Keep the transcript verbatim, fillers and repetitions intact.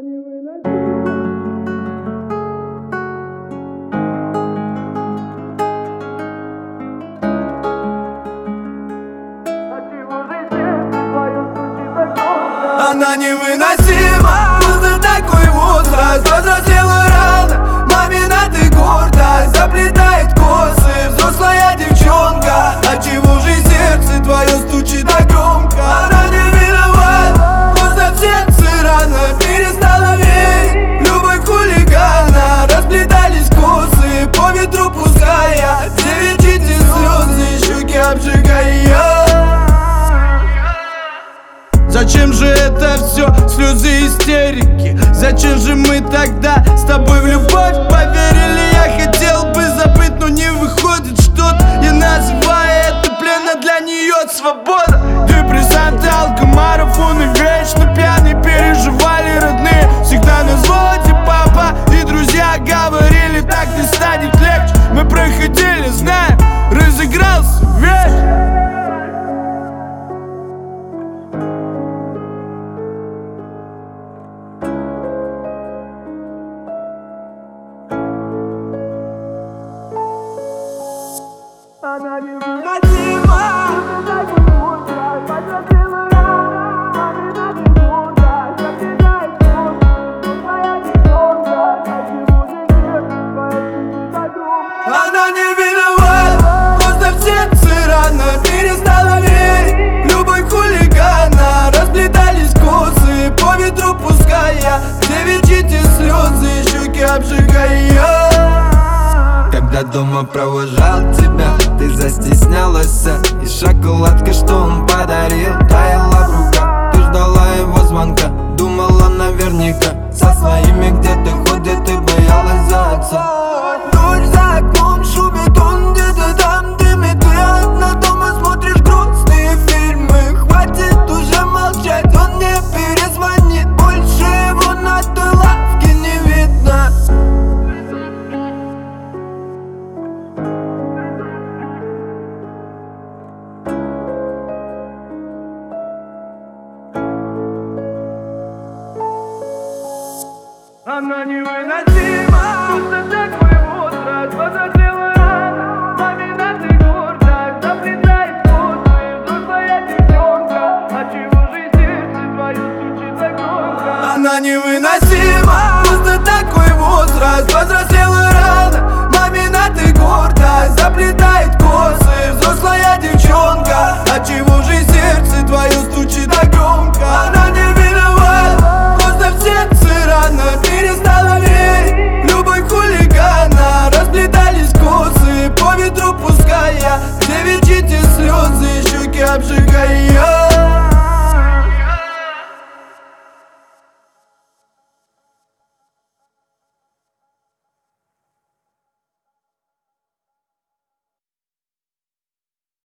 Она невыносима, просто такой возраст. Возрастела рано, мамина ты гордость. Заплетает косы, взрослая девчонка. Отчего же сердце твое стучит так громко? Она не виновата, просто в сердце рано. Перестала верить, любовь хулигана. Расплетались косы, по ветру пуская девичьи слезы, щеки обжигая. Зачем же это все, слезы, истерики? Зачем же мы тогда с тобой в любовь поверили? Я хотел бы забыть, но не выходит что-то. Я называю это плен, а для нее свобода. Депрессанты, алкомарафоны, вечно пьяные. Переживали родные, всегда на взводе папа и друзья говорили, так не станет легче. Мы проходили, знаем, разыгрался вечер. Она невыносима, возрастила рано, мамина ты гордость. Заплетает косы, твоя девчонка. Отчего же сердце твое так громко? Она не виновата, просто в сердце рано. Перестала верить, любовь хулигана. Расплетались косы, по ветру пуская девичьи слезы, щеки обжигая. Когда дома провожал тебя, ты застеснялась. И шоколадка, что он подарил, таяла в руках. Ты ждала его звонка, думала наверняка. Со своими где-то ходит и боялась за отца. Дождь за окном шумит, он где-то там дымит. Ты одна дома смотришь грустные фильмы. Хватит уже молчать, он не перезвонит. Больше его на той лавке не видно. Она невыносима, просто такой возраст. Возрастила рано, мамина ты гордость. Заплетает косы, взрослая девчонка. Отчего же сердце твое стучит так громко? Она невыносима, просто такой возраст. Возрастила рано, мамина ты гордость. Заплетает косы, взрослая девчонка. Отчего же сердце твое стучит так громко? Она